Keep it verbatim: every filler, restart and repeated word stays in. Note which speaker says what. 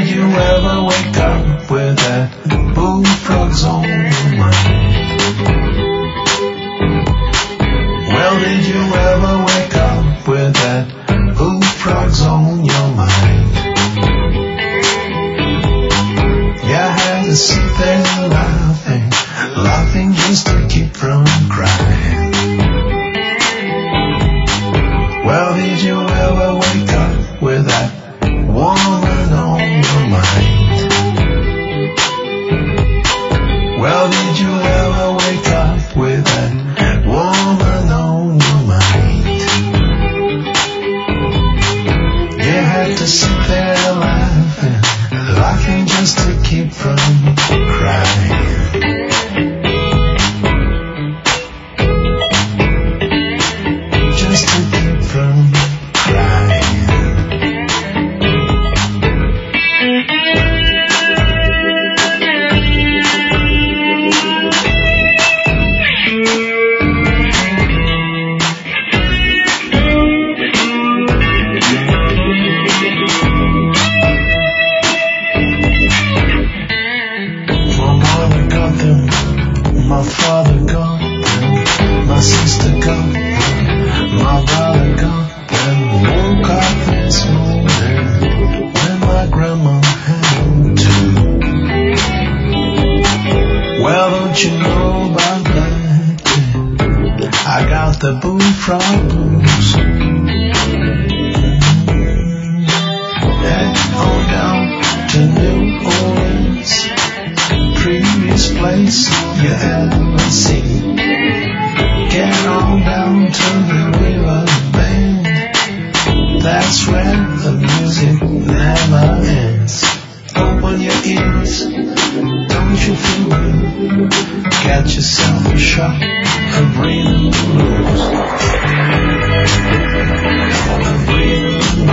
Speaker 1: did you ever wake up with that bullfrogs on your mind? Well, did you ever wake up with that bullfrogs on your mind? Yeah, I had to sit there laughing, laughing just to keep from crying. Well, did you ever wake up with that woman on your mind? Well, did you ever wake up with that woman on your mind? You had to sit there laughing, laughing just to keep from crying. Just to keep from crying. My father gone, and my sister gone, and my brother gone, and woke up this morning when my grandma had to. Well, don't you know about that? I got the bullfrog blues. Head on down to New Orleans, prettiest place you ever seen. Get on down to the river bend, that's where the music never ends. Open your ears, don't you feel good? Get yourself a shot of rhythm blues. Of rhythm